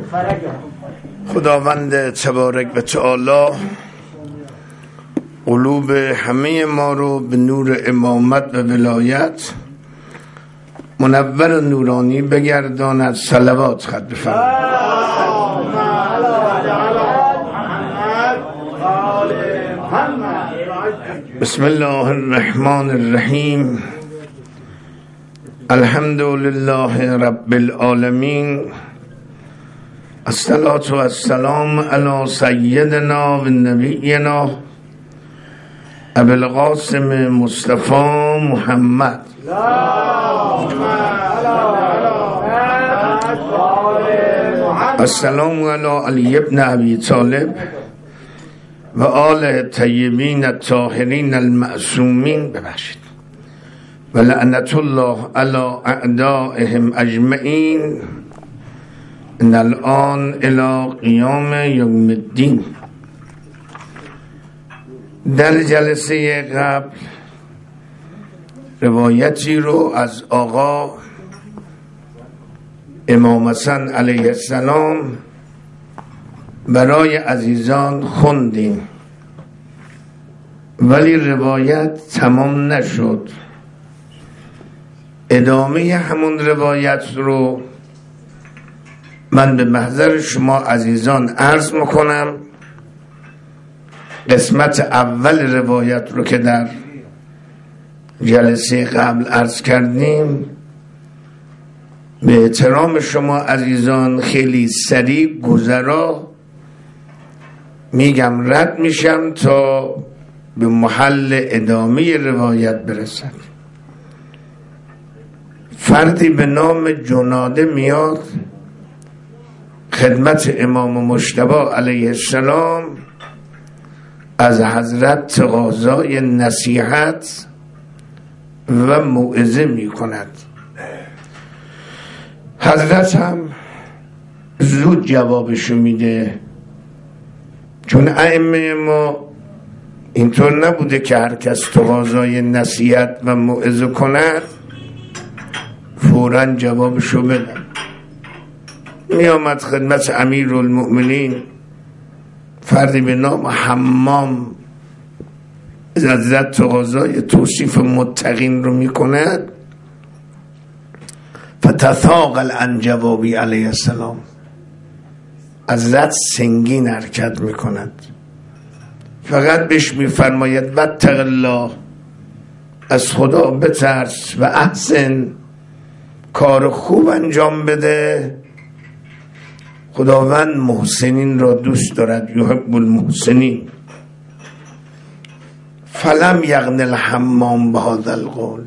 خداوند تبارک و تعالی قلوب همه ما رو به نور امامت و ولایت منور و نورانی بگرداند. صلوات خط بفرمایید. بسم الله الرحمن الرحیم. الحمد لله رب العالمین. الصلاة و السلام علی سیدنا و نبینا ابی القاسم مصطفی محمد. السلام علی علی ابن ابی طالب و آل طیبین الطاهرین المعصومین. ببخشید. و لعنت الله علی اعدائهم اجمعین ان الان الی قیام یوم الدین. در جلسه قبل روایتی رو از آقا امام حسن علیه السلام برای عزیزان خوندیم، ولی روایت تمام نشد. ادامه همون روایت رو من به محضر شما عزیزان عرض میکنم. قسمت اول روایت رو که در جلسه قبل عرض کردیم به احترام شما عزیزان خیلی سریع گذرا میگم، رد میشم تا به محل ادامه روایت برسد. فردی به نام جناده میاد خدمت امام مجتبی علیه السلام، از حضرت تقاضای نصیحت و موعظه می کند. حضرت هم زود جوابشو میده، چون ائمه ما اینطور نبوده که هر کس تقاضای نصیحت و موعظه کند فوراً جوابشو بده. می آمد خدمت امیرالمؤمنین فردی به نام حمام، حضرت تقاضای توصیف متقین رو می کند. فتثاقل عن جوابی علیه السلام، حضرت سنگین حرکت می کند، فقط بهش می فرماید واتق الله، از خدا بترس و احسن، کار خوب انجام بده. خداوند محسنین را دوست دارد، یحب المحسنین. فلم یغن الحمام بهذا القول،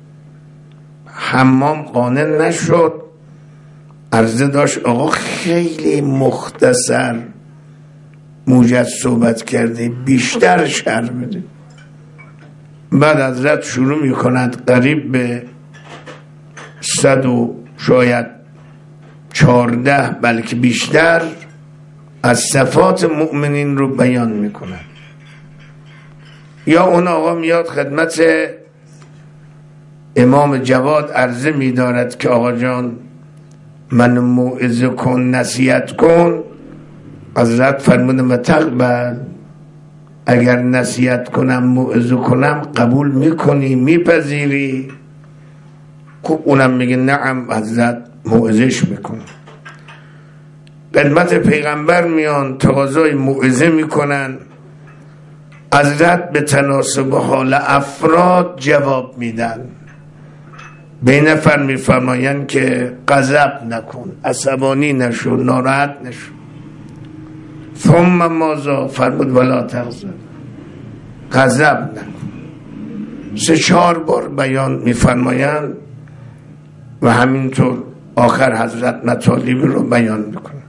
حمام قانع نشد. عرضه داشت آقا خیلی مختصر موجز صحبت کرده، بیشتر شرح بده. بعد حضرت شروع می کند قریب به 100 و شاید 14 بلکه بیشتر از صفات مؤمنین رو بیان می کند. یا اون آقا میاد خدمت امام جواد عرضه می دارد که آقا جان من موعظه کن، نصیحت کن. حضرت فرموده متقبل، اگر نصیحت کنم موعظه کنم قبول میکنی، میپذیری؟ خب اونم میگه نعم. حضرت موعظهش میکنه. خدمت پیغمبر میان تقاضای موعظه میکنن. حضرت به تناسب حال افراد جواب میدن. به نفر میفرماین که غضب نکن، عصبانی نشو، ناراحت نشو. ثم ماذا؟ فرمود ولا تغضب، غضب نکن. 3-4 بار بیان میفرماین و همینطور آخر حضرت مطالب رو بیان میکنه.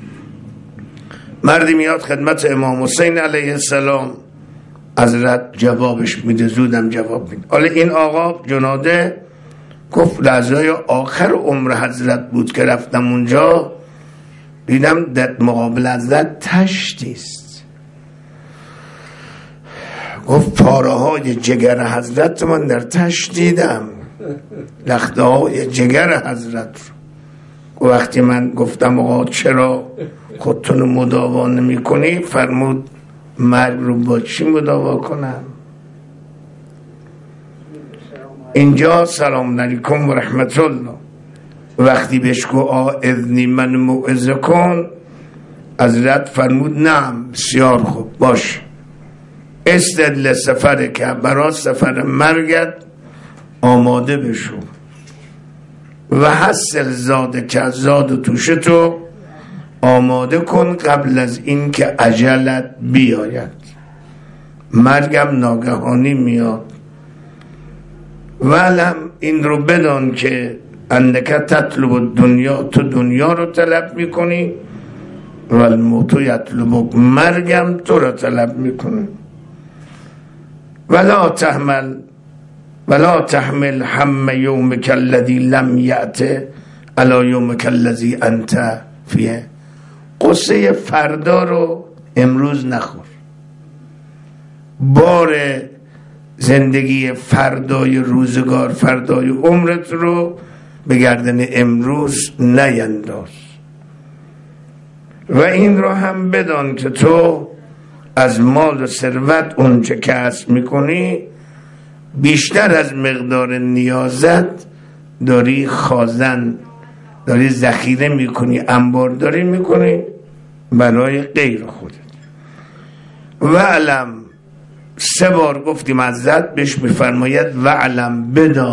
مردی میاد خدمت امام حسین علیه السلام، حضرت جوابش میده، زودم جواب میده. حالا این آقا جناده گفت لحظه آخر عمر حضرت بود که رفتم اونجا، دیدم در مقابل حضرت تشتیست. گفت پاره های جگر حضرت من در تشت دیدم، لخته های جگر حضرت رو. وقتی من گفتم آقا چرا خودتون رو مداوا نمی کنی؟ فرمود مرگ رو با چی مداوا کنم؟ اینجا سلام علیکم و رحمت الله. وقتی بهش گفت اذنی من موعظه کن، حضرت فرمود نعم بسیار خوب باش، استدل سفر که برای سفر مرگت آماده بشو و حسل زاد که زاد توشه تو آماده کن قبل از این که اجلت بیاید. مرگم ناگهانی میاد. ولم این رو بدان که انک تطلب دنیا، تو دنیا رو طلب میکنی و الموت یطلبک، مرگم تو رو طلب میکنه. ولا تحمل هم یومک الذی لم یأت علی یومک الذی انت فیه. قصه فردا رو امروز نخور. بار زندگی فردای روزگار، فردای عمرت رو به گردن امروز نینداز. و این رو هم بدان که تو از مال و ثروت اونچه کسب میکنی بیشتر از مقدار نیازت داری خازن، داری ذخیره میکنی، انبارداری میکنی برای غیر خودت. و علم 3 بار گفتیم عزت بهش میفرماید و علم،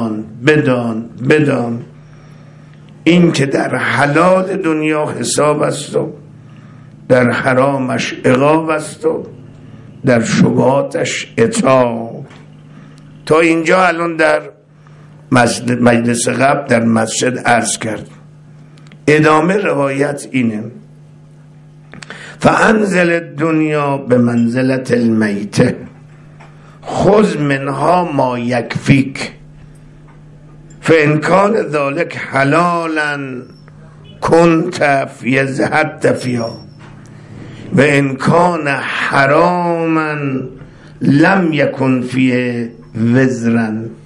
بدان این که در حلال دنیا حساب است و در حرامش عقاب است و در شبهاتش عتاب. تا اینجا الان در مجلس قبل در مسجد عرض کرد. ادامه روایت اینه فانزل الدنیا به منزلت المیته خذ منها ما یکفیک فان کان ذلک حلالا کنت فی زهدت فیها و ان کان حراما لم یکن فیه وزرا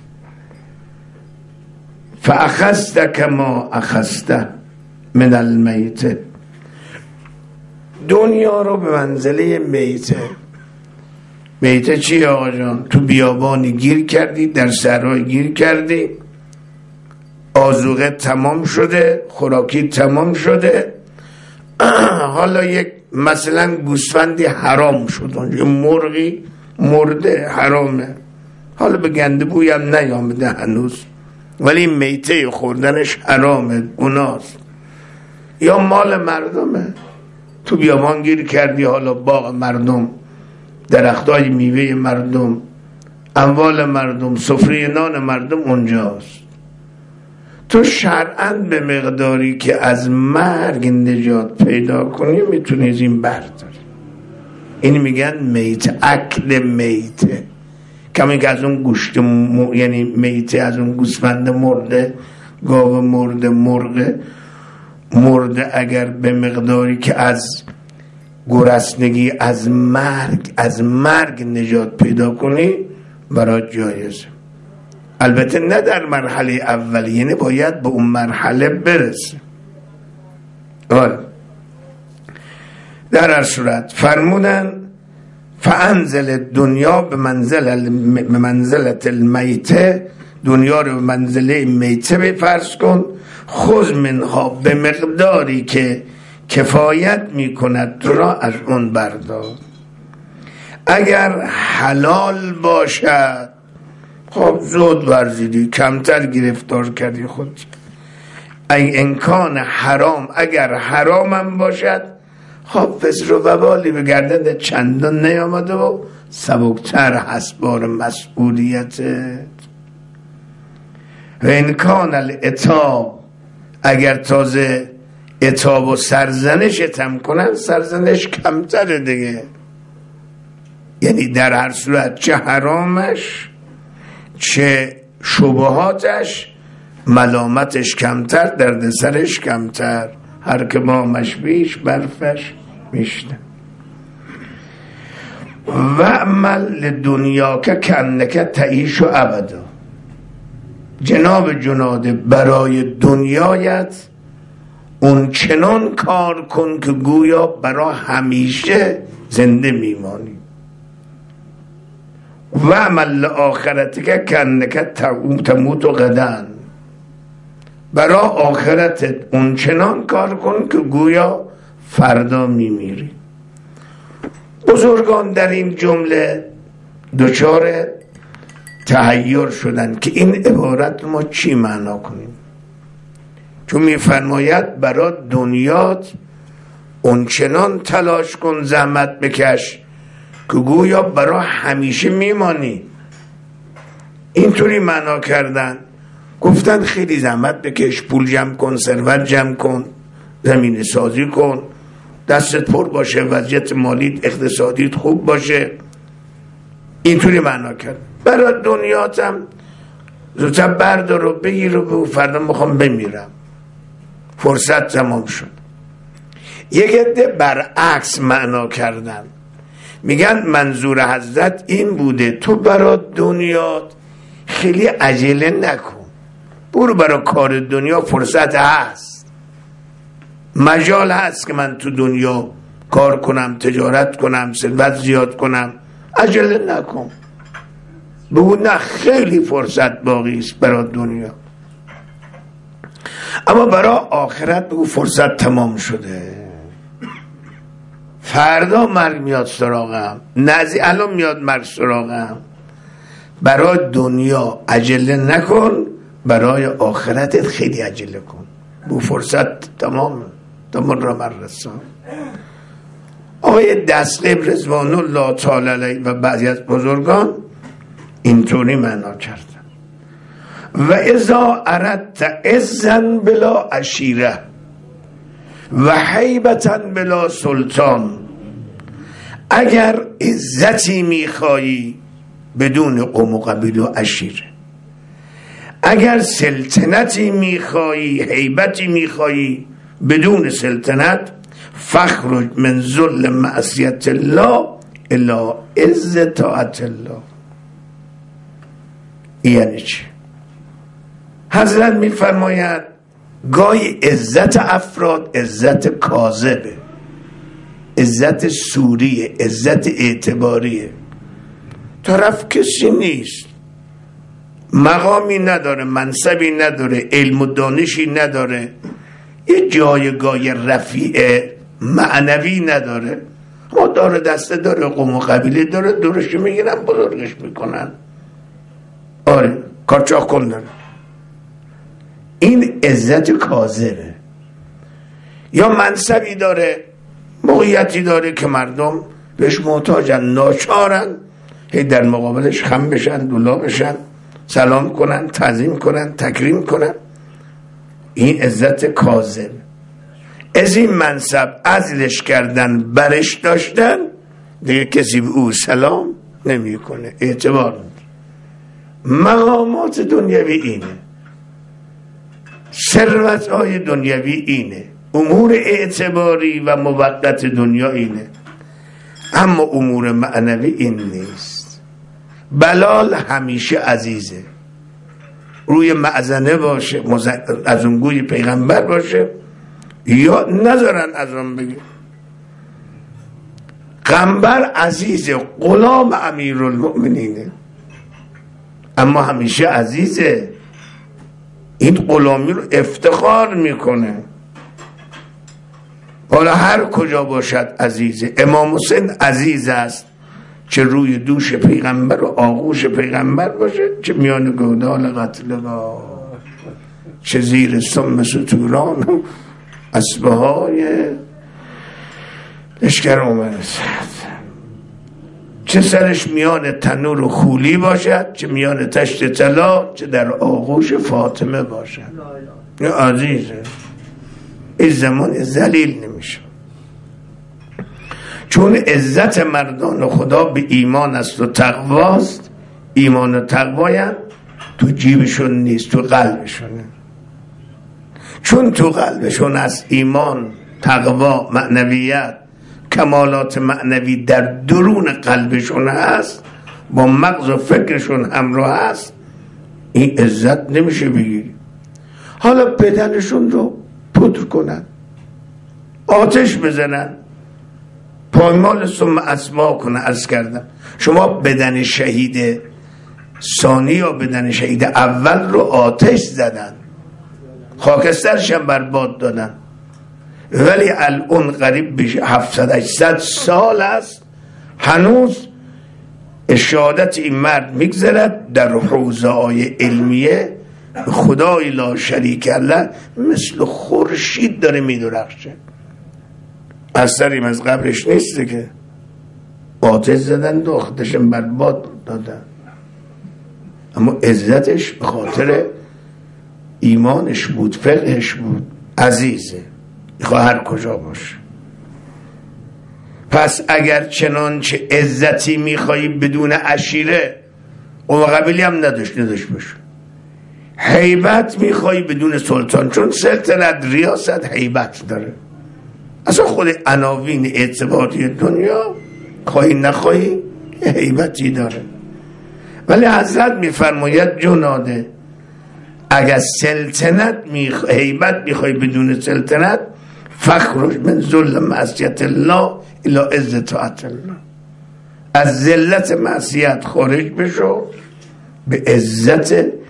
فاخذت کما اخذت من المیته. دنیا رو به منزله میته. میته چی آقا جان؟ تو بیابانی گیر کردی، در صحرای گیر کردی، آذوقه تمام شده، خوراکی تمام شده، حالا یک مثلا گوسفندی حرام شد اونجا، مرغی مرده حرامه، حالا به گنده بوی هم نیامده هنوز ولی میته خوردنش حرامه، گناست. یا مال مردمه، تو بیابان گیر کردی، حالا باغ مردم، درختای میوه مردم، اموال مردم، سفره نان مردم اونجاست. تو شرعاً به مقداری که از مرگ نجات پیدا کنی میتونی از این برداری. این میگن میته، اکل میته، کمی که از اون گوشت یعنی میته، از اون گوسفند مرده، گاو مرده، مرغ مرده، اگر به مقداری که از گرسنگی، از مرگ نجات پیدا کنی برای جایزه. البته نه در مرحله اولی، یعنی باید به اون مرحله برسه. در هر صورت فرمودن فانزل دنیا به منزلت المیته، دنیا رو به منزله میته بفرض کن، خذ منها، به مقداری که کفایت میکند تو را از اون بردار. اگر حلال باشد خب زود ورزیدی، کمتر گرفتار کردی خود. ای امکان حرام، اگر حرامم باشد خب وزر و وبالی به گردن چندان نیامده و سبکتر هست بار مسئولیتت. و امکان العتاب، اگر تازه عتاب و سرزنشت هم کنن، سرزنش کمتره دیگه، یعنی در هر صورت چه حرامش چه شبهاتش، ملامتش کمتر، دردسرش کمتر. هر که مامش بیش برفش میشنه. و عمل دنیا که کنک تعیش و ابدا، جناب جناده برای دنیایت اون چنان کار کن که گویا برا همیشه زنده میمانی. و عمل آخرتک کنک تموت و غدن، برا آخرتت اون چنان کار کن که گویا فردا میمیری. بزرگان در این جمله دچار تحیر شدن که این عبارت ما چی معنا کنیم، چون میفرماید برا دنیات اونچنان تلاش کن، زحمت بکش که گویا برا همیشه میمانی. اینطوری معنا کردن، گفتن خیلی زحمت بکش، پول جمع کن، ثروت جمع کن، زمین سازی کن، دستت پر باشه، وضعیت مالیت اقتصادیت خوب باشه. اینطوری معنا کرد. برای دنیاتم زودتر بردار و بگیر و فردا میخوام بمیرم، فرصت تمام شد. یک عده برعکس معنا کردن، میگن منظور حضرت این بوده تو برای دنیات خیلی عجله نکن، برو برای کار دنیا، فرصت هست، مجال هست که من تو دنیا کار کنم، تجارت کنم، ثروت زیاد کنم، عجله نکن. بگو نه خیلی فرصت باقی است برای دنیا. اما برای آخرت بگو فرصت تمام شده، فردا مرگ میاد سراغم، نزی الان میاد مرگ سراغم. برای دنیا عجله نکن، برای آخرتت خیلی عجله کن، بگو فرصت تمام را مرسان. آقای دستقیب رضوان الله تعالی علیه و بعضی از بزرگان اینطوری معنا کردن: و اذا اردت عزا بلا عشیره و هیبتا بلا سلطان، اگر عزتی میخوایی بدون قوم و قبیله و عشیره، اگر سلطنتی میخوایی، هیبتی میخوایی بدون سلطنت، فخرج من ذل معصیت الله الی عز طاعت الله. یعنی چی؟ حضرت میفرماید گاهی عزت افراد عزت کاذبه، عزت سوریه، عزت اعتباریه. طرف کسی نیست، مقامی نداره، منصبی نداره، علم و دانشی نداره، یه جایگاه رفیع معنوی نداره، اما داره، دسته داره، قوم و قبیله داره، دورش میگیرن بزرگش میکنن، آره کارچاق کن داره. این عزت کاذبه. یا منصبی داره، موقعیتی داره که مردم بهش محتاجن، ناچارن هی در مقابلش خم بشن، دولا بشن، سلام کنن، تعظیم کنن، تکریم کنن. این عزت کاذب. از این منصب عزلش کردن، برش داشتن، دیگه کسی به او سلام نمی کنه، اعتبار نداره. مقامات دنیوی اینه، ثروت های دنیوی اینه، امور اعتباری و موقت دنیا اینه، اما امور معنوی این نیست. بلال همیشه عزیزه، روی معزنه باشه، از اون گوی پیغمبر باشه، یا نذارن از اون بگه. قنبر عزیزه، غلام امیرالمؤمنینه، اما همیشه عزیزه، این غلامی رو افتخار میکنه. حالا هر کجا باشد عزیزه. امام حسین عزیز است، چه روی دوش پیغمبر و آغوش پیغمبر باشه، چه میان گودال قتلگاه، چه زیر سم ستوران و اسبه های لشکر عمر سعد، چه سرش میان تنور و خولی باشد، چه میان تشت طلا، چه در آغوش فاطمه باشد. یا عزیزه، این زمان ذلیل نمیشه، چون عزت مردان خدا به ایمان است و تقواست. ایمان و تقوایم تو جیبشون نیست، تو قلبشونه. چون تو قلبشون است ایمان، تقوا، معنویت، کمالات معنوی در درون قلبشون هست، با مغز و فکرشون همراه هست، این عزت نمیشه بگیری. حالا بدنشون رو پودر کنن، آتش بزنن، پایمال ثم اسما کنن. عرض کردم شما بدن شهید ثانی یا بدن شهید اول رو آتش زدن، خاکسترش هم برباد دادن، ولی الان قریب به 700-800 سال است هنوز شهادت این مرد میگذرد در حوزه‌های علمیه. خدای لا شریک له مثل خورشید داره میدرخشه. اثریم از قبرش نیسته که آتش زدن داختشم برباد دادن، اما عزتش به خاطر ایمانش بود، فقهش بود. عزیزه میخواه هر کجا باشه. پس اگر چنانچه عزتی میخوایی بدون عشیره، اون قبیلی هم نداشت باشه. هیبت میخوایی بدون سلطان، چون سلطنت ریاست هیبت داره. اصلا خود عناوین اعتباری دنیا خواهی نخواهی هیبتی داره. ولی حضرت میفرماید جناده اگر سلطنت هیبت میخوای بدون سلطنت، فخرج من ذل معصیت الله الی عز طاعت الله. از ذلت معصیت خارج بشو، به عزت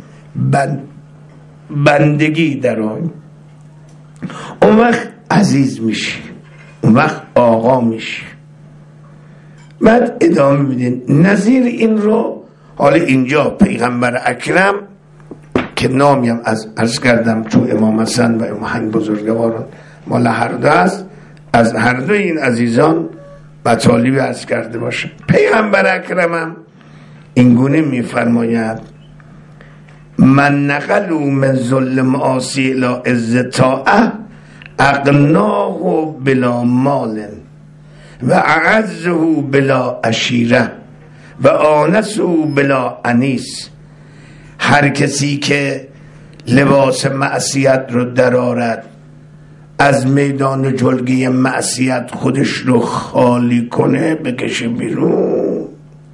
بندگی در آن. اون وقت عزیز میشی، اون وقت آقا میشی. بعد ادامه میدین نظیر این رو. حالا اینجا پیغمبر اکرم که نامیم از عرض کردم چون امام حسن و امام حسن بزرگواران مال هر دو است، از هر دو این عزیزان مطالبی عرض کرده باشه. پیغمبر اکرمم اینگونه میفرماید من نقلوا من ظلم معاصی الی عز طاعه اغناه بلا مال و اعزه بلا عشیره و آنسه بلا انیس. هر کسی که لباس معصیت رو درآرد، از میدان جلگه معصیت خودش رو خالی کنه، بکشه بیرون.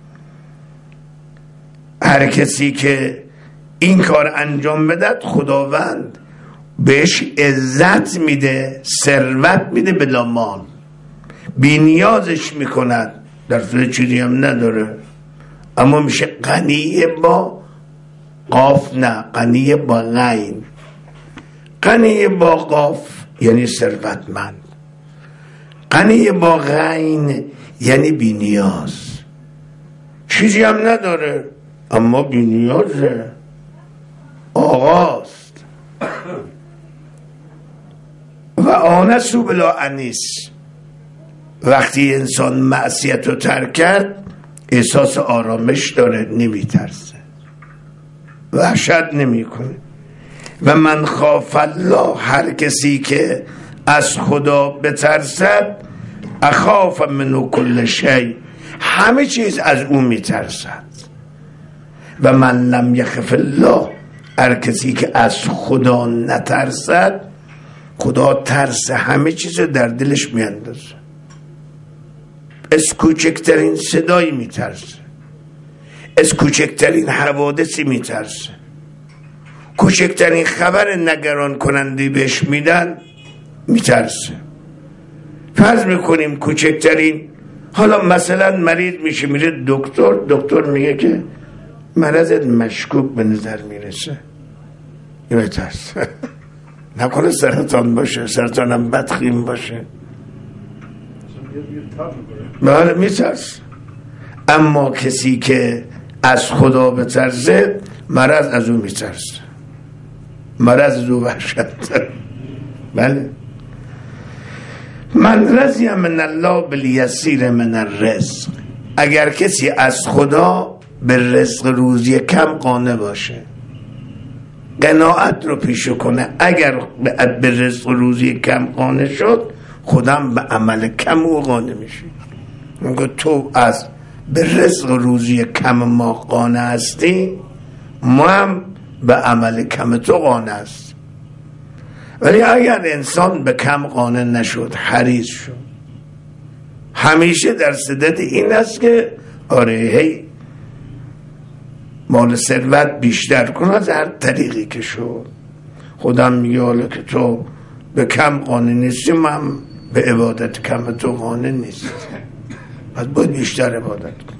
هر کسی که این کار انجام بدد، خداوند بهش عزت میده، ثروت میده بلا مال، بی نیازش میکند، در صورت چیزی هم نداره، اما میشه غنی با قاف، نه غنی با غین. غنی با قاف یعنی ثروتمند، غنی با غین یعنی بی نیاز، چیزی هم نداره اما بی نیازه، آقاست. و آنسو بلا انیس. وقتی انسان معصیت رو ترک کرد احساس آرامش داره، نمیترسه، وحشت نمی کنه. و من خاف الله، هر کسی که از خدا بترسد، اخاف منو کل شی، همه چیز از اون میترسد. و من لم یخف الله، هر کسی که از خدا نترسد، خدا ترس همه چیز در دلش میاندازه. از کوچکترین صدایی میترسه، از کوچکترین حوادثی میترسه، کوچکترین خبر نگران کننده بهش میدن میترسه. فرض میکنیم کوچکترین، حالا مثلا مریض میشه میره دکتر میگه که مرضت مشکوک به نظر میرسه، میترسه نکنه سرطان باشه، سرطان هم بدخیم باشه، بله میترسه. اما کسی که از خدا بترسه، مرض از او میترسه، مرض از او وحشت داره. بله. من رضی من الله بالیسیر من الرزق، اگر کسی از خدا به رزق روزی کم قانع باشه، قناعت رو پیشه کنه، اگر به رزق روزی کم قانع شد، خودم به عمل کم او قانع میشه. میگه تو از به رزق روزی کم ما قانع هستی، ما هم به عمل کم تو قانع هست. ولی اگر انسان به کم قانع نشد، حریص شد، همیشه در صدت این است که آره هی مال ثروت بیشتر کن از هر طریقی که شد. خودم میگه حالا که تو به کم قانع نیستیم، هم به عبادت کم تو قانع نیست. پس باید بیشتر عبادت کن.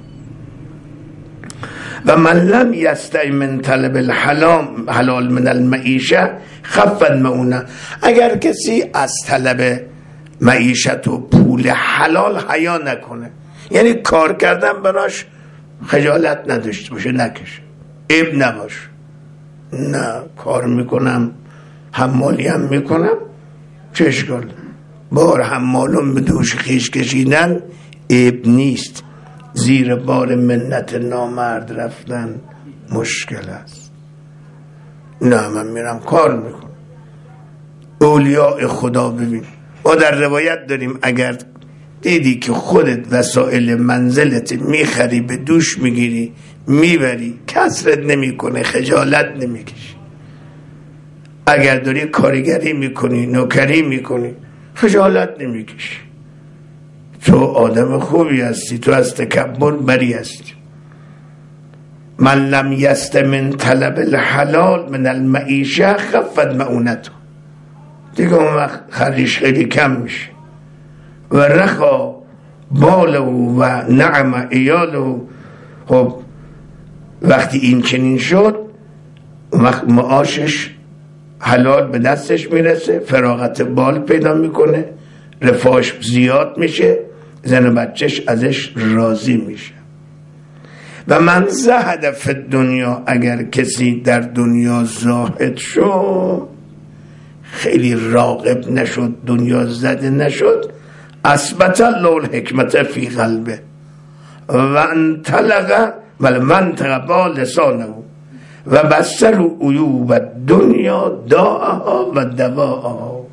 و من لم یستحی من طلب الحلال من المعیشه خفت مؤونه. اگر کسی از طلب معیشت و پول حلال حیا نکنه، یعنی کار کردن براش خجالت نداشته باشه، نکشه، عیب نباشه، نه کار میکنم حمالی هم میکنم چه اشکال، بار حمالون به دوش خیش کشیدن عیب نیست، زیر بار منت نامرد رفتن مشکل است. نه من میرم کار میکنم. اولیاء خدا ببین، ما در روایت داریم اگر دیدی که خودت وسایل منزلت میخری به دوش میگیری میبری، کسرت نمیکنه، خجالت نمیکشی. اگر داری کارگری میکنی، نوکری میکنی، خجالت نمیکشی. تو آدم خوبی هستی، تو از تکبر بری هستی. من لم یست من طلب الحلال من المعیشه خفت مؤونته. دیگه اون وقت خرجش خیلی کم میشه. و رخا باله و نعم ایاله. خب وقتی این چنین شد، وقت معاشش حلال به دستش میرسه، فراغت بال پیدا میکنه، رفاهش زیاد میشه، زن و بچهش ازش راضی میشه. و من زهد فی دنیا، اگر کسی در دنیا زاهد شد، خیلی راغب نشد، دنیا زده نشد، اثبت الله الحکمت فی قلبه و انطلق والمنطق با لسانه و بصر عیوب دنیا داءها و دواءها.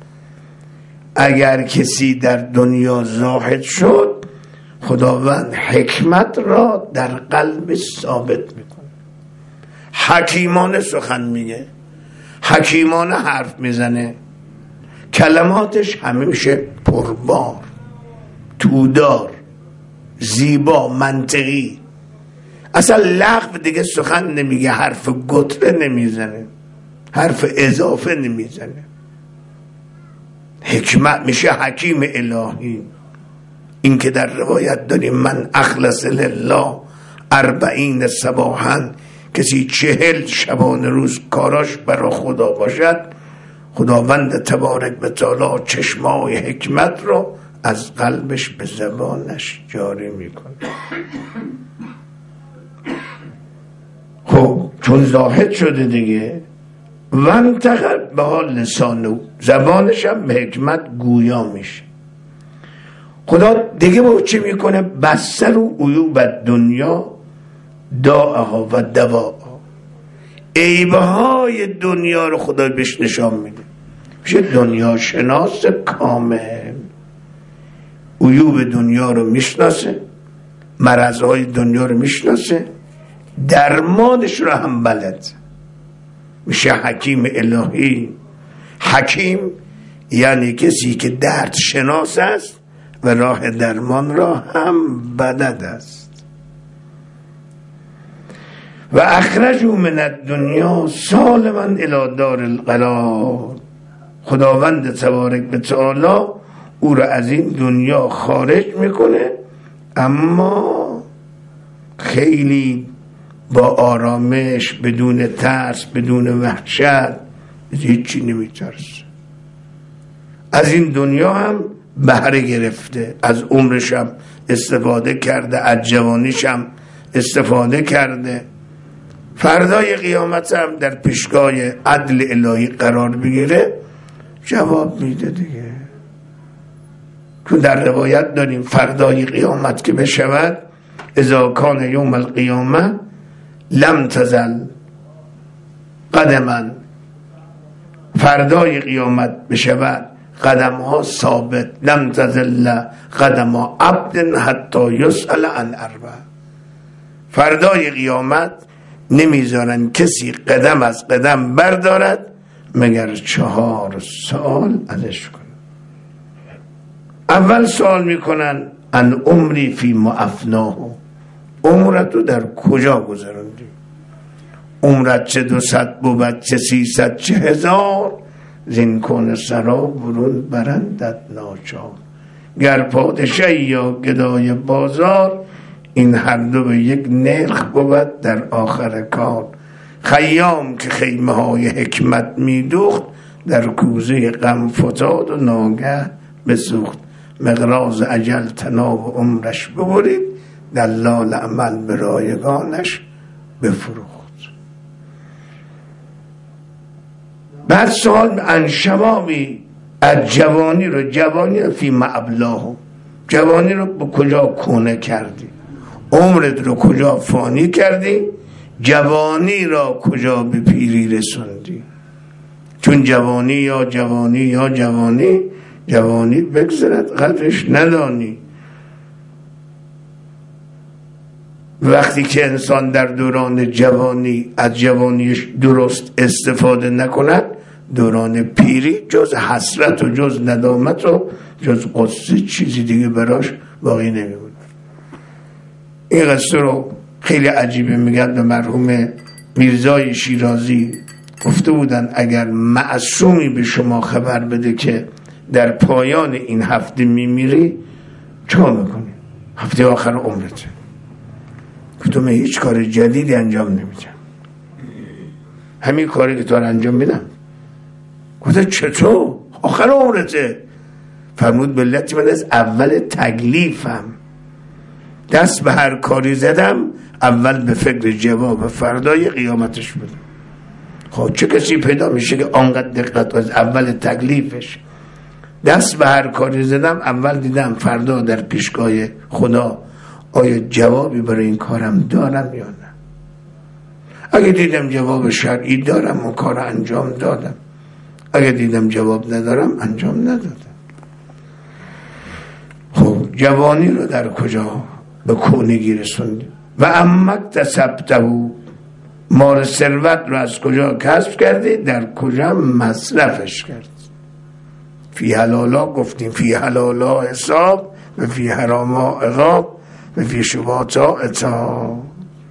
اگر کسی در دنیا زاهد شد، خداوند حکمت را در قلب ثابت میکنه. حکیمانه سخن میگه، حکیمانه حرف میزنه، کلماتش همیشه پربار، تودار، زیبا، منطقی، اصلا لغو دیگه سخن نمیگه، حرف گتره نمیزنه، حرف اضافه نمیزنه. حکمت میشه حکیم الهی. این که در روایت داریم من اخلص لله 40 صباحا، کسی 40 شبانه روز کاراش برای خدا باشد، خداوند تبارک و تعالی چشمای حکمت رو از قلبش به زبانش جاری میکنه. خب چون زاهد شده دیگه، وانتقل به حال لسانو، زبانش هم به حکمت گویا میشه. خدا دیگه با چی میکنه؟ بصر و عیوب دنیا داءها و دواءها. عیبهای دنیا رو خدا بهش نشان میده، میشه دنیا شناس کامل. عیوب دنیا رو میشناسه، مرضهای دنیا رو میشناسه، درمانش رو هم بلد، میشه حکیم الهی. حکیم یعنی کسی که درد شناس است و راه درمان را هم بلد است. و اخرجوا من الدنیا سالما الی دار القرار. خداوند تبارک و تعالی او را از این دنیا خارج میکنه، اما خیلی با آرامش، بدون ترس، بدون وحشت، هیچی نمیترسه. از این دنیا هم بهره گرفته، از عمرش هم استفاده کرده، از جوانیش هم استفاده کرده. فردای قیامت هم در پیشگاه عدل الهی قرار بگیره، جواب میده دیگه. تو در روایت داریم فردای قیامت که بشود، اذا کان یوم القیامه لم تزل قدما، فردای قیامت بشود قدم ها ثابت، لم تزل قدم عبد حتی یسأل عن اربع. فردای قیامت نمیذارن کسی قدم از قدم بردارد مگر 4 سوال ازش کنه. اول سوال میکنن ان عمری فی ما افناه، عمرتو در کجا گذراندی؟ عمرت چه 200 بود، چه 300، چه 1000، زین کون سرا برون برندت ناچار. گر پادشه یا گدای بازار، این هر دو به یک نرخ بود در آخر کار. خیام که خیمه های حکمت می دوخت، در کوزه غم فتاد و ناگه بسوخت. مقراض اجل تناب عمرش ببرید، دلال عمل به رایگانش بفروخت. بعد سوال انشبابی از جوانی رو فی معبلاه، جوانی رو به کجا کونه کردی، عمرت رو کجا فانی کردی، جوانی را کجا به پیری رسوندی. چون جوانی یا جوانی یا جوانی، جوانی بگذرد قدرش ندانی. وقتی که انسان در دوران جوانی از جوانیش درست استفاده نکند، دوران پیری جز حسرت و جز ندامت و جز قصه چیزی دیگه براش باقی نمیمونه. این قصه رو خیلی عجیبه میگن به مرحوم میرزای شیرازی گفته بودن اگر معصومی به شما خبر بده که در پایان این هفته میمیری، چه میکنی؟ هفته آخر عمرته. گفتم هیچ کار جدیدی انجام نمیدم، همین کاری که تو رو انجام میدم. گفتم چطور؟ آخر عمرته. فرمود بلتی من از اول تکلیفم دست به هر کاری زدم، اول به فکر جواب فردای قیامتش بودم. خب چه کسی پیدا میشه که آنقدر دقت از اول تکلیفش دست به هر کاری زدم، اول دیدم فردا در پیشگاه خدا آیا جوابی برای این کارم دارم یا نه. اگه دیدم جواب شرعی دارم اون کار انجام دادم، اگه دیدم جواب ندارم انجام ندادم. خب جوانی رو در کجا به کونگی رسوندی؟ و امک تسبته، مال ثروت رو از کجا کسب کردی، در کجا مصرفش کردی. فی حلالا گفتیم، فی حلالا حساب و فی حراما عقاب و فی شباتا عتاب.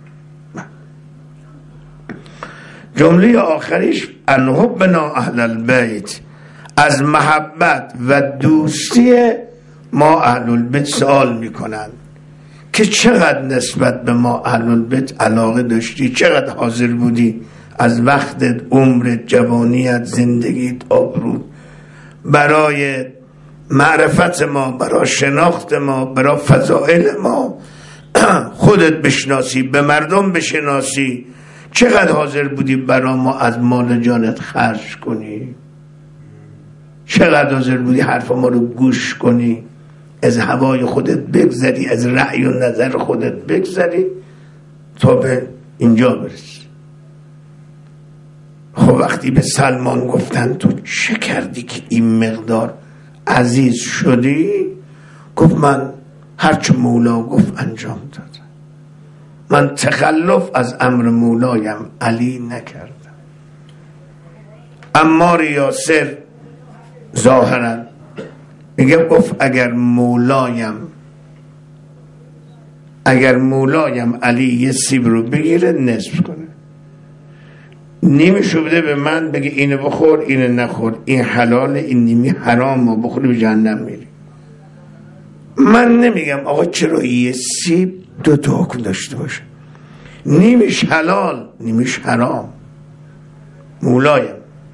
جمله آخریش انحبنا اهل البیت، از محبت و دوستی ما اهل البیت سوال میکنند که چقدر نسبت به ما اهل البیت علاقه داشتی، چقدر حاضر بودی از وقتت، عمرت، جوانیت، زندگیت، آبرود برای معرفت ما، برای شناخت ما، برای فضائل ما خودت بشناسی، به مردم بشناسی. چقدر حاضر بودی برای ما از مال جانت خرج کنی، چقدر حاضر بودی حرف ما رو گوش کنی، از هوای خودت بگذری، از رأی و نظر خودت بگذری تا به اینجا برسی. خب وقتی به سلمان گفتن تو چه کردی که این مقدار عزیز شدی، گفت من هرچه مولا گفت انجام دادم، من تخلف از امر مولایم علی نکردم. عمار یاسر ظاهرا میگه گفت اگر مولایم علی یه سیب رو بگیره نصف کنه، نیمشو بده به من بگه اینو بخور اینو نخور، این حلال این نیمی حرام، و بخوری به جهنم میری. من نمیگم آقا چرا یه سیب دو تا حکم داشته باشه، نیمش حلال نیمش حرام. مولایم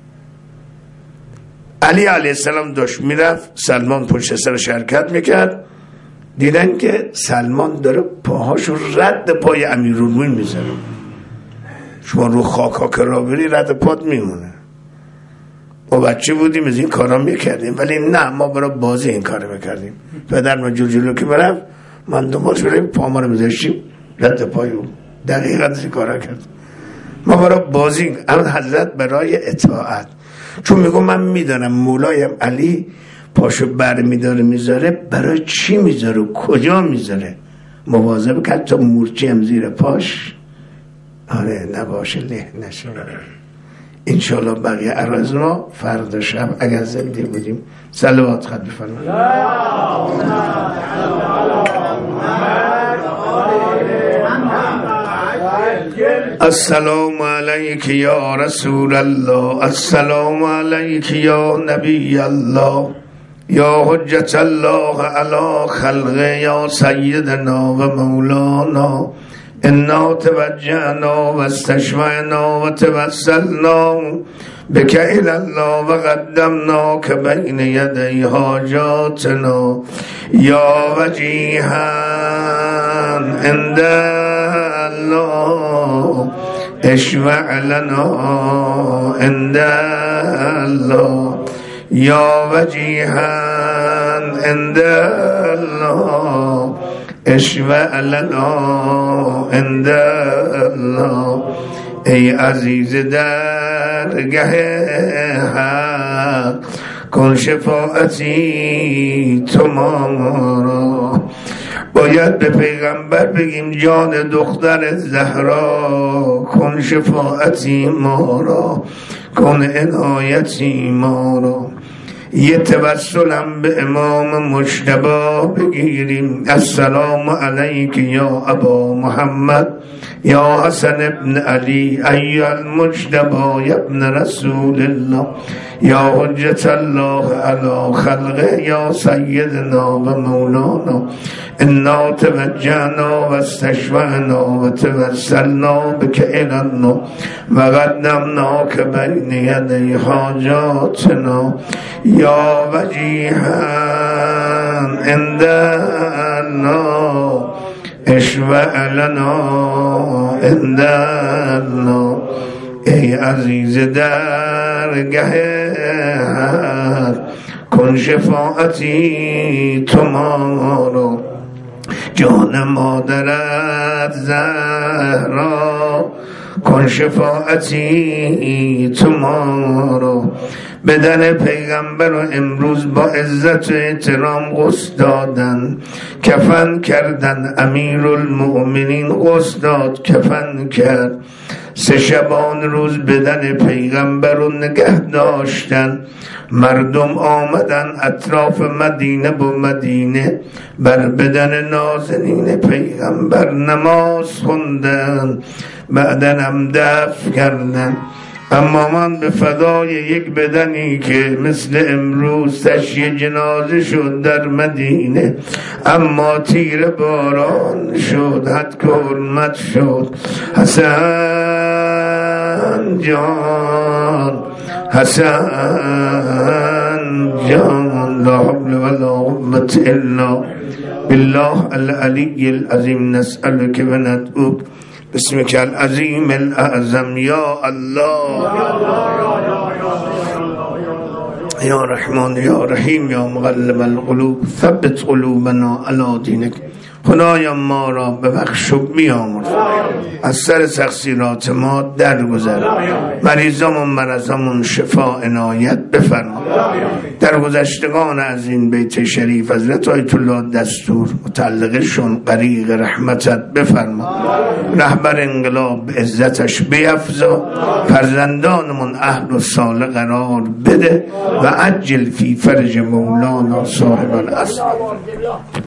علی علیه السلام داشت میرفت، سلمان پشت سر شرکت میکرد، دیدن که سلمان داره پاهاشو رد پای امیرالمومنین میذاره. شما رو خاک که را بری رد پات میمونه. ما بچه بودیم از این کارا میکردیم، ولی نه، ما برای بازی این کارا میکردیم. پدر من جلو که برفت من دنبالش بریم پا ما رو میذاشتیم رد پای اون، دقیقا از این کارا کرد. ما برای بازی، اما حضرت برای اطاعت، چون میگم من میدانم مولایم علی پاشو بر میداره میذاره، برای چی میذاره و کجا میذاره، مواظب کرد تا مورچه هم زیر پاش آره نباشه، له نشه. انشالله بقیه عرض ما فردا شب اگر زنده بودیم صلوات خط بفرمایید. السلام علیک یا رسول الله، السلام علیک یا نبی الله، یا حجت الله علی خلقه، یا سیدنا و مولانا. انا توجهنا و استشفعنا و توسلنا بك الى الله و قدمناک بین یدی حاجاتنا یا وجیها عند الله اشفع لنا عند الله یا وجیها عند الله اشفع لنا عند الله. ای عزیز درگه حق کن شفاعتی تو ما را. باید به پیغمبر بگیم جان دختر زهرا کن شفاعتی ما را، کن عنایتی ما را. یه توسلم به امام مجتبی بگیریم. السلام علیک یا ابا محمد، یا حسن ابن علی، ایها المجتبی ابن رسول الله، یا حجت الله علی خلقه، یا سیدنا و مولانا. انا توجهنا و استشفعنا و توسلنا بک الی الله و قدمناک بین یدی حاجاتنا یا وجیها عند الله اشفع لنا عند الله. ای عزیز درگه حق کن شفاعتی تو ما را. جان مادرت زهرا کن شفاعتی تو ما را. بدن پیغمبر رو امروز با عزت و احترام غسل دادن، کفن کردن. امیرالمؤمنین غسل داد، کفن کرد. 3 شبان روز بدن پیغمبر رو نگه داشتن. مردم آمدن اطراف مدینه و مدینه بر بدن نازنین پیغمبر نماز خوندن، بعدن هم دفن کردن. اما من به فدای یک بدنی که مثل امروز تشییع جنازه شد در مدینه، اما تیر باران شد، حد که حرمت شد. حسن جان، حسن جان، لا حول ولا قوة الا بالله العلی العظیم. نسألك و ندعوک بسمك العظیم الاعظم یا الله یا رحمان یا رحیم یا مقلب القلوب ثبت قلوبنا علی دینک. خدایا ما را ببخش و بیامرز، از سر تقصیرات ما درگذر، مریضامون مرضامون شفا عنایت بفرما. در گذشتگان از این بیت شریف حضرت آیت الله دستور متعلقشون غریق رحمتت بفرما. رهبر انقلاب به عزتش بیفزا، فرزندانمون اهل و صالح قرار بده و عجل فی فرج مولانا صاحب العصر.